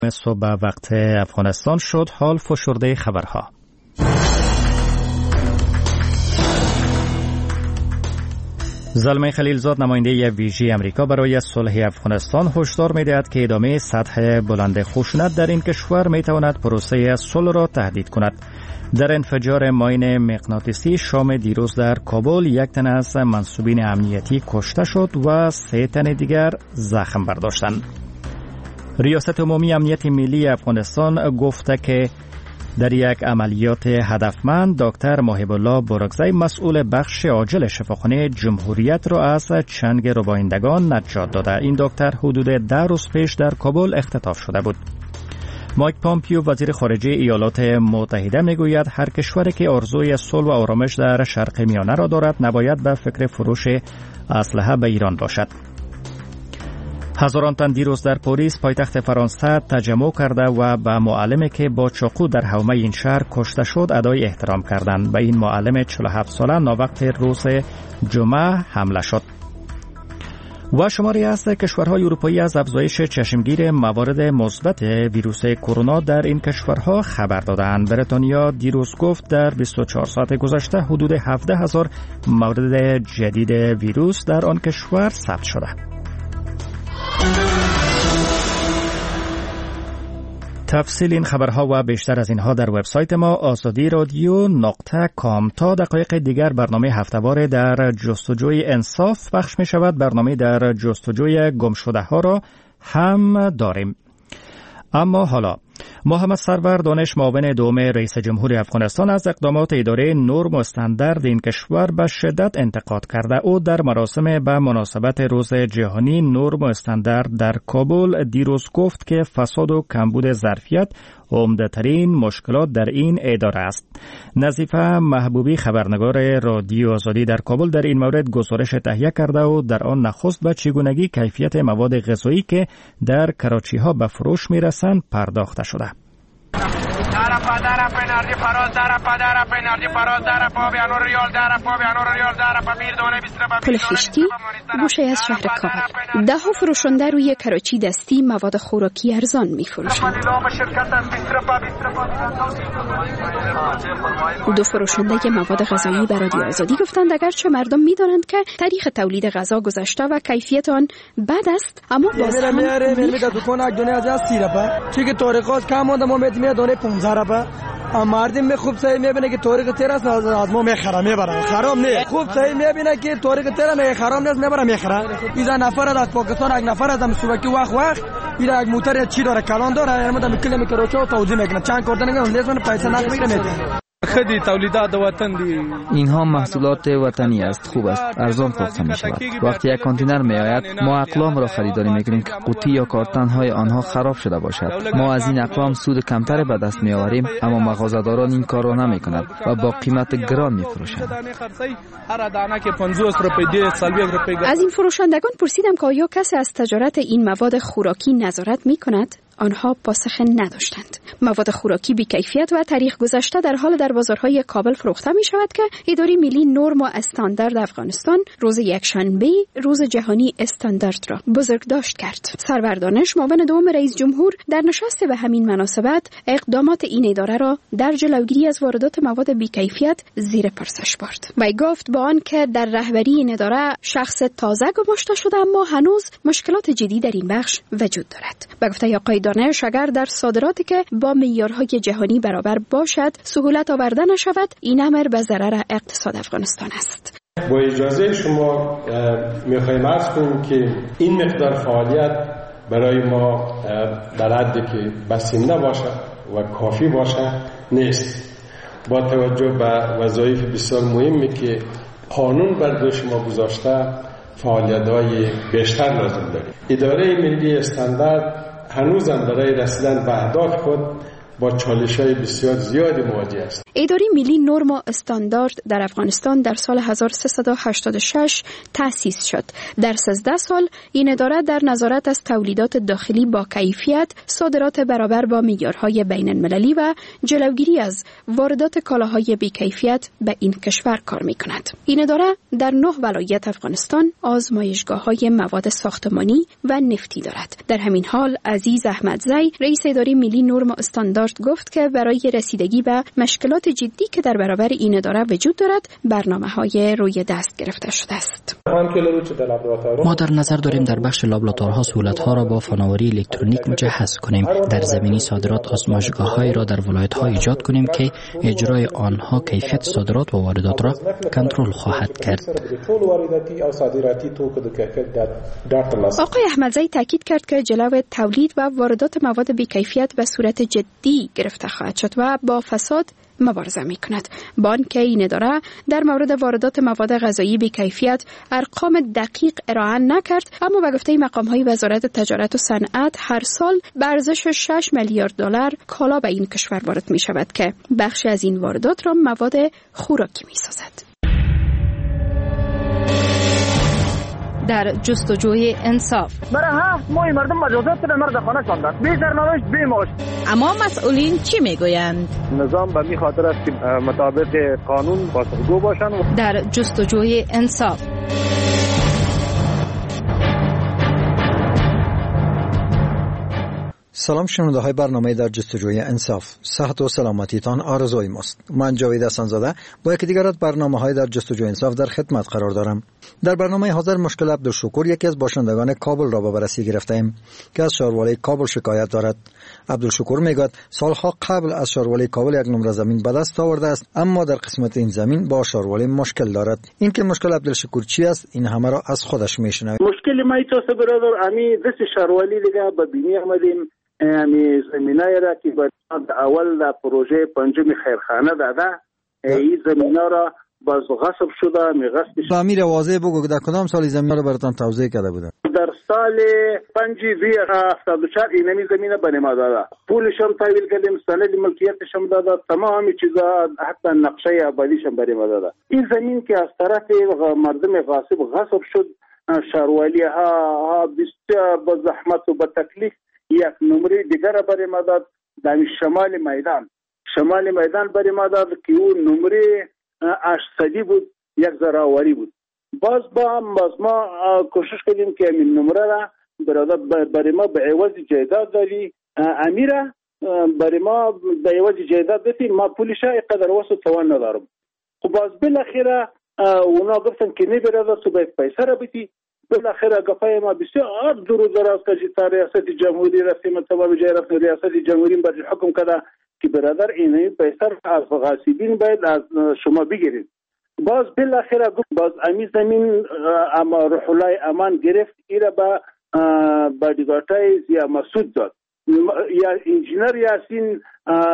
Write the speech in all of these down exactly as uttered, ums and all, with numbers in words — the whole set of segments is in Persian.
صبح وقت افغانستان شد. حال فشرده خبرها. زلمه خلیلزاد نماینده ویژه امریکا برای صلح افغانستان هشدار می‌دهد که ادامه سطح بلند خشونت در این کشور می‌تواند پروسه صلح را تهدید کند. در انفجار ماین مغناطیسی شام دیروز در کابل یک تن از منصوبین امنیتی کشته شد و سه تن دیگر زخم برداشتند. ریاست عمومی امنیت ملی افغانستان گفته که در یک عملیات هدفمند دکتر محب الله برکزی مسئول بخش عاجل شفاخانه جمهوریت را از چنگ ربایندگان نجات داده. این دکتر حدود ده روز پیش در کابل اختطاف شده بود. مایک پامپیو وزیر خارجه ایالات متحده میگوید هر کشوری که آرزوی صلح و آرامش در شرق میانه را دارد نباید به فکر فروش اسلحه به ایران باشد. هزاران تن دیروز در پاریس پایتخت فرانسه تجمع کرده و به معلمی که با چاقو در حومه این شهر کشته شد ادای احترام کردند. به این معلم چهل و هفت ساله ناوقت روز جمعه حمله شد. و شماری از کشورهای اروپایی از افزایش چشمگیر موارد مثبت ویروس کرونا در این کشورها خبر دادند. بریتانیا دیروز گفت در بیست و چهار ساعت گذشته حدود هفده هزار مورد جدید ویروس در آن کشور ثبت شده. تفصیل این خبرها و بیشتر از اینها در وبسایت ما آزادی رادیو نقطه کام. تا دقایق دیگر برنامه هفته‌وار در جستجوی انصاف پخش می شود. برنامه در جستجوی گمشده ها را هم داریم. اما حالا محمد سرور دانش معاون دوم رئیس جمهور افغانستان از اقدامات اداره نرم و استاندارد این کشور به شدت انتقاد کرده. او در مراسم به مناسبت روز جهانی نرم و استاندارد در کابل دیروز گفت که فساد و کمبود ظرفیت عمده‌ترین مشکلات در این اداره است. نظیفه محبوبی خبرنگار رادیو آزادی در کابل در این مورد گزارش تهیه کرده و در آن نخست به چگونگی کیفیت مواد غذایی که در کراچی ها به فروش میرسند پرداخته شده. پل خشتی گوشه از شهر کابل. ده ها فروشنده روی کراچی دستی مواد خوراکی ارزان می‌فروشند. دو فروشنده مواد غذایی به رادیو آزادی گفتند اگرچه مردم می‌دانند که تاریخ تولید غذا گذشته و کیفیت آن بد است، اما باز هم مردم می خوب صحیح میبینه که طریق تیر است از ما میخره میبره خراب نه خوب صحیح میبینه که طریق تیر نه خراب نیست میبره میخره. ایزا نفر از پاکستان یک نفر از سوبکی وقت وقت اینا یک موتر چی داره کلان داره یعنی مدام کلی میکروچو توضیح میکنه چند کردن اون لیزون پیسه نخ میگیره میده. خدی تولیدات وطن دی اینها محصولات وطنی است، خوب است، ارزان فروخته می شود. وقتی یک کانتینر می آید ما اقلام را خریداری میکنیم که قوطی یا کارتن های آنها خراب شده باشد. ما از این اقلام سود کمتر به دست می آوریم، اما مغازه‌داران این کار را نمی کنند و با قیمت گران می فروشند. از این فروشندگان پرسیدم که آیا کسی از تجارت این مواد خوراکی نظارت می کند؟ آنها پاسخ نداشتند. مواد خوراکی بی کیفیت و تاریخ گذشته در حال در بازارهای کابل فروخته می شود که اداره ملی نرم و استاندارد افغانستان روز یکشنبه روز جهانی استاندارد را بزرگداشت کرد. سرور دانش معاون دوم رئیس جمهور در نشست به همین مناسبت اقدامات این اداره را در جلوگیری از واردات مواد بی کیفیت زیر پرسش برد. وی گفت با آنکه در رهبری این اداره شخص تازه گماشته شده اما هنوز مشکلات جدی در این بخش وجود دارد. به گفته آقای دانش اگر در صادراتی که با معیارهای جهانی برابر باشد سهولت آورده نشود این امر به ضرر اقتصاد افغانستان است. با اجازه شما میخوایم عرض کنیم که این مقدار فعالیت برای ما در حدی که بسیم نباشه و کافی باشه نیست. با توجه به وظایف بسیار مهمی که قانون بر دوش ما گذاشته فعالیت‌های بیشتر لازم داریم. اداره ملی استاندارد هنوزم برای رسیدن به اهداف خود با چالش‌های بسیار زیادی مواجه است. اداره ملی نرم و استاندارد در افغانستان در سال هزار و سیصد و هشتاد و شش تأسیس شد. در سیزده سال این اداره در نظارت از تولیدات داخلی با کیفیت، صادرات برابر با معیارهای بین المللی و جلوگیری از واردات کالاهای بی‌کیفیت به این کشور کار می‌کند. این اداره در نه ولایت افغانستان آزمایشگاه‌های مواد ساختمانی و نفتی دارد. در همین حال عزیز احمدزی، رئیس اداره ملی نرم و استاندارد گفت که برای رسیدگی به مشکلات جدی که در برابر این اداره وجود دارد، برنامه‌های روی دست گرفته شده است. ما در نظر داریم در بخش لابراتوارها سهولت‌ها را با فناوری الکترونیک مجهز کنیم. در زمینه صادرات آزمایشگاه‌هایی را در ولایت‌ها ایجاد کنیم که اجرای آنها کیفیت صادرات و واردات را کنترل خواهد کرد. آقای احمدزی تاکید کرد که جلو تولید و واردات مواد بی‌کیفیت به صورت جدی گرفته خواهد شد و با فساد مبارزه می کند. بانک این اداره در مورد واردات مواد غذایی بی‌کیفیت ارقام دقیق ارائه نکرد، اما به گفته مقام‌های وزارت تجارت و صنعت هر سال به ارزش شش میلیارد دلار کالا به این کشور وارد می شود که بخشی از این واردات را مواد خوراکی می سازد. در جستجوی انصاف برای هفت ماه مردم مجازات در مرد خانه شاندن، بی سرنوشت بی معاش. اما مسئولین چی میگویند؟ نظام به می خاطر است که مطابق قانون پاسخگو باشند. در جستجوی انصاف سلام شنونده های برنامه در جستجوی انصاف، صحت و سلامتیتان آرزوی ماست. من جاوید حسن‌زاده با یکی دیگر از برنامه های در جستجوی انصاف در خدمت قرار دارم. در برنامه حاضر مشکل عبدالشکور یکی از باشندگان کابل را به بررسی گرفتیم که از شاروالی کابل شکایت دارد. عبدالشکور میگوید سالها قبل از شاروالی کابل یک نمره زمین به دست آورده است، اما در قسمت این زمین با شاروالی مشکل دارد. این که مشکل عبدالشکور چی است، این همه را از خودش میشنویم. مشکل ما ایتوسه برادر امی دست شاروالی دیگه به بینی آمدیم، امی زمینای را که باید اول در پروژه پنجم خیرخانه داده، این زمینا را باز غصب شده. می غصبش با امیر واضح بگو در کدام سال زمین را براتان توزیع کرده بودن؟ در سال پنج دوی هفتاد و چهار اینمی زمینه به ما داده، پولش هم تحویل کردیم، سند ملکیتش هم داده، تمام چیزا حتی نقشه آبادیش هم برای ما داده. این زمین که از طرف مردم غاصب غصب شد، شاروالی ها بسیار با زحمت و با تکلیف یک نمره دیگر برای ما داد در شمال میدان. شمال میدان برای ما داد که اون نمره اشصدی بود، یک زراوری بود. باز با باز ما کوشش کردیم که این نمره را برادر برای ما به عوض جایداد داری امیره، برای ما به عوض جایداد دادی، ما پولش اینقدر واسه توان ندارم. خب باز بالاخره اونا گفتن که نه برادر تو باید پیسه را بدی. بالاخره گفای ما بسیار دور و دراز کشید تا ریاست جمهوری رفتیم، تمام جای رفتیم ریاست جمهوری بر حکم کرده که برادر این پیسه از غاصبین باید از شما بگیرید. باز بالاخره باز امی زمین اما روح الله امان گرفت، ایره با بادیگارتای زیا مسعود داد. یا انجینر یاسین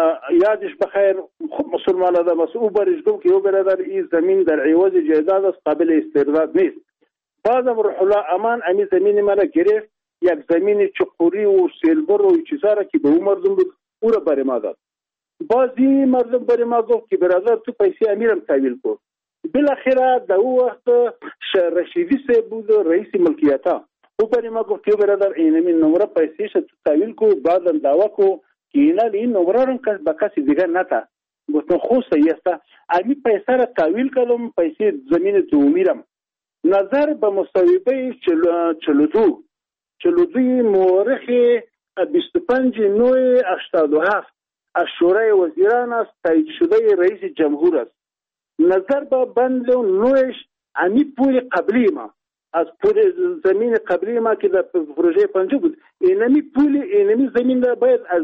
یادش بخیر خود مسلمان آدم است، او برش گفت که او برادر این زمین در عوض جایداد است، قابل استرداد نیست. بازم روح الله امان امی زمین مرا گرفت، یک زمین چقوری و سیلبر و چیزا را که به او مردم بود او را برای ما داد. بازی مردم برای ما گفت که برادر تو پیسه امیرم تحویل کن. بالاخره در او وقت رشیدی سه بود رئیس ملکیتا، او برای ما گفت که برادر اینمی نمره پیسهش تو تحویل کو، بعدم دعوا کو که اینا این نمره رو به کسی دیگر نتا. گفتم خوب صحیح است. امی پیسه را تحویل کردم، پیسه زمین دومیرم. نظر به مصوبه چلو دو چلو دوی مورخ بیست و پنج نوع هشتاد و هفت از شورای وزیران است، تایید شده رئیس جمهور است. نظر به بند نوعش امی پول قبلی ما از پول زمین قبلی ما که در پروژه پنجم بود، اینمی پول اینمی زمین را باید از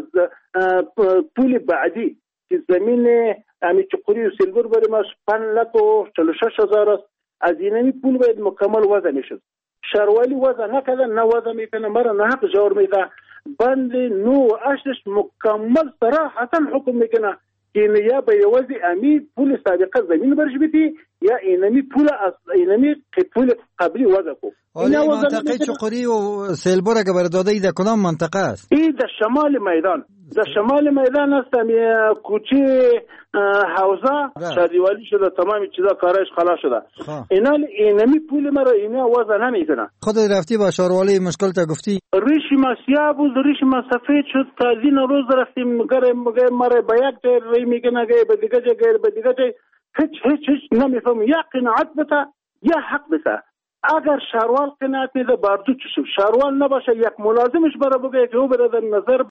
پول بعدی که زمین امی چقوری و سیلبر برای ما پنج لک و چلو شش هزار است، از اینمی پول باید مکمل وضع میشد. شاروالی وضع نکردن، نه وضع میکنه، مرا نه حق جور میده. بند نو اشتش مکمل صراحتا حکم میکنه که یا به یوازی امی پول سابقه زمین برش بیتی یا اینمی پول از اینمی پول قبلی وضع کو. این منطقه چقوری و سیلبر اگه برداده ای در کدام منطقه است؟ ای در شمال میدان. در شمال میدان هستم یه کوچه حوزه شادیوالی شده، تمام چیزا کارش خلاص شده. اینا اینمی پول مرا اینا وضع نمیکنه. خود رفتی با شاروالی مشکل تا گفتی؟ ریش ما سیاه بود، ریش ما سفید شد. تا از این روز رفتیم گره مرا به یک جای ری میکنه، گه به دیگه جای، گه به دیگه جای. هیچ هیچ هیچ نمیفهم. یا قناعت بده یا حق بده. اگر شاروال قناعت میده باردو چشم، شاروال نباشه یک ملازمش برای بگه که او برای نظر